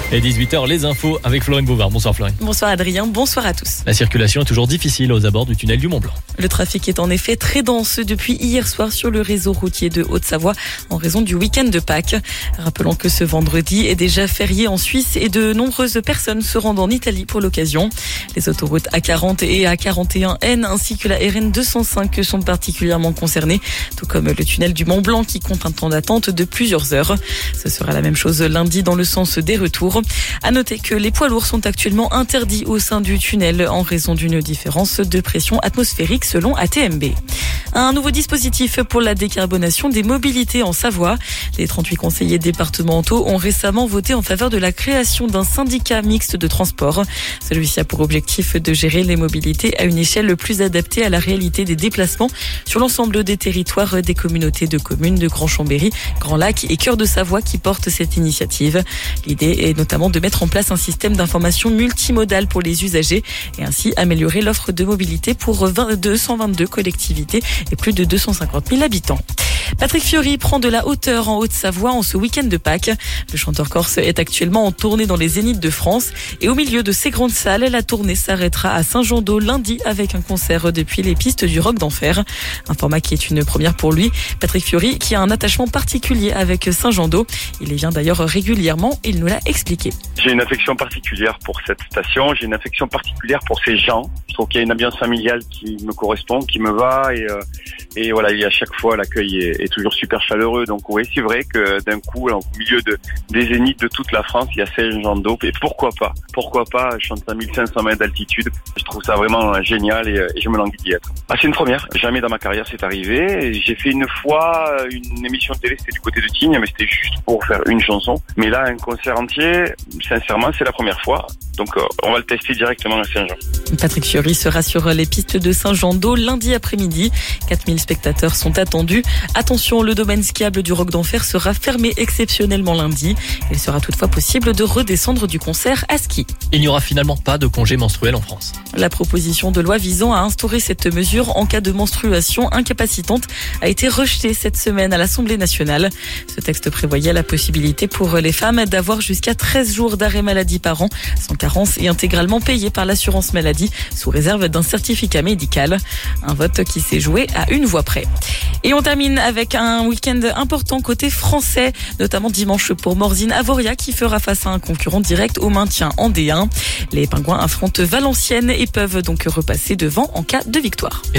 Et 18h, les infos avec Florine Bouvard. Bonsoir Florine. Bonsoir Adrien, bonsoir à tous. La circulation est toujours difficile aux abords du tunnel du Mont-Blanc. Le trafic est en effet très dense depuis hier soir sur le réseau routier de Haute-Savoie en raison du week-end de Pâques. Rappelons que ce vendredi est déjà férié en Suisse et de nombreuses personnes se rendent en Italie pour l'occasion. Les autoroutes A40 et A41N ainsi que la RN 205 sont particulièrement concernées, tout comme le tunnel du Mont-Blanc qui compte un temps d'attente de plusieurs heures. Ce sera la même chose lundi dans le sens des retours. À noter que les poids lourds sont actuellement interdits au sein du tunnel en raison d'une différence de pression atmosphérique selon ATMB. Un nouveau dispositif pour la décarbonation des mobilités en Savoie. Les 38 conseillers départementaux ont récemment voté en faveur de la création d'un syndicat mixte de transport. Celui-ci a pour objectif de gérer les mobilités à une échelle plus adaptée à la réalité des déplacements sur l'ensemble des territoires des communautés de communes de Grand Chambéry, Grand Lac et Cœur de Savoie qui portent cette initiative. L'idée est notamment de mettre en place un système d'information multimodal pour les usagers et ainsi améliorer l'offre de mobilité pour 222 collectivités et plus de 250 000 habitants. Patrick Fiori prend de la hauteur en Haute-Savoie en ce week-end de Pâques. Le chanteur corse est actuellement en tournée dans les Zéniths de France et au milieu de ces grandes salles, la tournée s'arrêtera à Saint-Jean-d'Eau lundi avec un concert depuis les pistes du Rock d'Enfer. Un format qui est une première pour lui. Patrick Fiori qui a un attachement particulier avec Saint-Jean-d'Eau. Il y vient d'ailleurs régulièrement, il nous l'a expliqué. J'ai une affection particulière pour cette station, j'ai une affection particulière pour ces gens. Je trouve qu'il y a une ambiance familiale qui me correspond, qui me va et voilà, et à chaque fois l'accueil est toujours super chaleureux. Donc oui, c'est vrai que d'un coup, au milieu des zéniths de toute la France, il y a Saint-Jean-d'Eau. Et pourquoi pas chanter à 1500 mètres d'altitude. Je trouve ça vraiment génial et je me languis d'y être. C'est une première. Jamais dans ma carrière c'est arrivé. J'ai fait une fois une émission de télé, c'était du côté de Tignes, mais c'était juste pour faire une chanson. Mais là, un concert entier, sincèrement, c'est la première fois. Donc on va le tester directement à Saint-Jean. Patrick Fiori sera sur les pistes de Saint-Jean-d'Eau lundi après-midi. 4000 spectateurs sont attendus. Attention, le domaine skiable du Rock d'Enfer sera fermé exceptionnellement lundi. Il sera toutefois possible de redescendre du concert à ski. Il n'y aura finalement pas de congé menstruel en France. La proposition de loi visant à instaurer cette mesure en cas de menstruation incapacitante a été rejetée cette semaine à l'Assemblée nationale. Ce texte prévoyait la possibilité pour les femmes d'avoir jusqu'à 13 jours d'arrêt maladie par an, sans carence et intégralement payé par l'assurance maladie, sous réserve d'un certificat médical. Un vote qui s'est joué à une voix près. Et on termine avec un week-end important côté français, notamment dimanche pour Morzine Avoria qui fera face à un concurrent direct au maintien en D1. Les Pingouins affrontent Valenciennes et peuvent donc repasser devant en cas de victoire.